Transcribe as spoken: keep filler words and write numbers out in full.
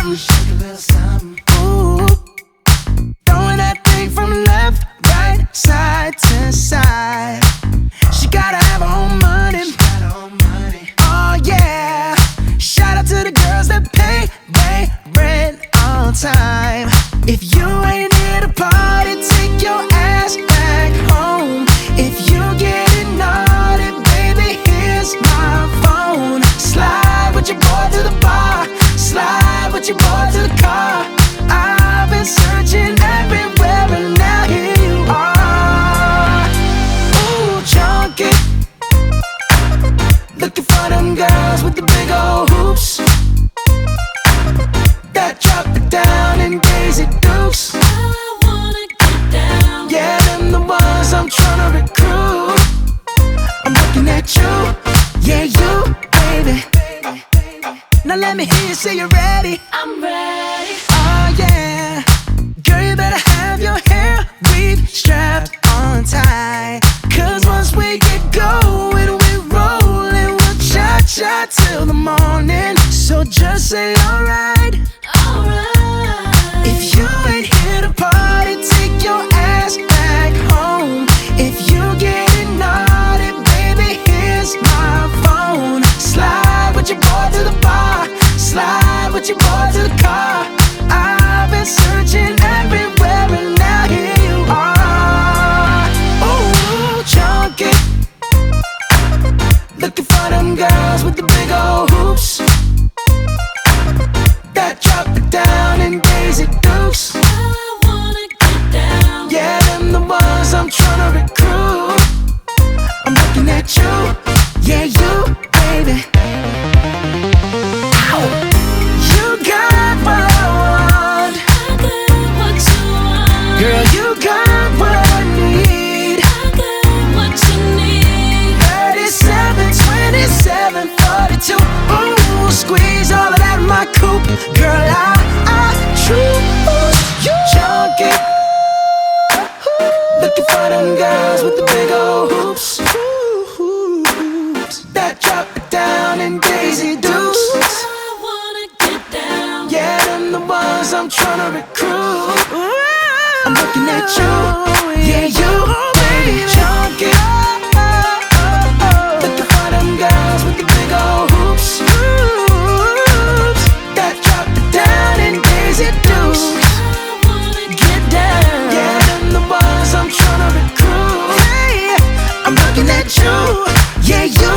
something. Shake a little something. Ooh, throwing that thing from left, right, side to side. She gotta have her own money. She got her own money. Oh yeah. Shout out to the girls that pay they rent on time. If you ain't here to party, take your ass back home. If you getting naughty, baby, here's my phone. Slide with your boy to the bar, slide with your boy to the car. I've been searching everywhere and now here you are. Ooh, junkie, looking for them girls with the big old hoops that drop it down in Daisy Dukes. I wanna get down. Yeah, them the ones I'm tryna recruit. I'm looking at you, yeah, you, baby. Now let me hear you say you're ready. I'm ready. Oh yeah, girl, you better have your hair weave strapped on tight. Cause once we get going, we rollin', we'll cha-cha till the morning. So just say alright. Alright. If you ain't here to party, take your ass back home. If you getting naughty, baby, here's my phone. Slide with your boy to the bar, slide with your boy to the car. I've been searching everywhere and now here you are. Ooh, junkie, looking for them girls with the big old hoops that drop it down in Daisy Dukes. I wanna get down. Yeah, them the ones I'm tryna recruit. I'm looking at you, yeah, you, baby. Ow. You got what I want. I got what you want. Girl, you got what I need. I got what you need. thirty-seven, twenty-seven, forty-two. Ooh, squeeze all of that in my coupe. Girl, I, I choose you. Junkie, looking for them girls with the big old hoops that drop it down in Daisy Dukes. I wanna get down. Yeah, them the ones I'm tryna recruit. I'm looking at you, yeah, you, baby. Junkie, looking for them girls with the big old hoops that drop it down in Daisy Dukes. I wanna Get down, yeah, them the ones I'm tryna recruit. Hey, I'm looking at you, yeah, you.